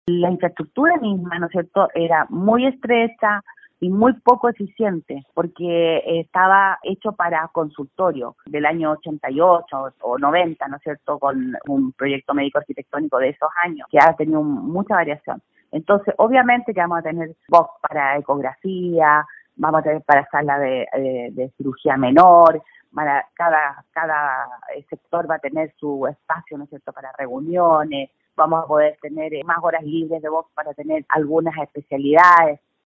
La infraestructura misma, ¿no es cierto?, era muy estrecha y muy poco eficiente, porque estaba hecho para consultorio del año 88 o 90, ¿no es cierto?, con un proyecto médico arquitectónico de esos años, que ha tenido mucha variación. Entonces, obviamente que vamos a tener box para ecografía, vamos a tener para sala de cirugía menor, para cada sector va a tener su espacio, ¿no es cierto?, para reuniones, vamos a poder tener más horas libres de box para tener algunas especialidades.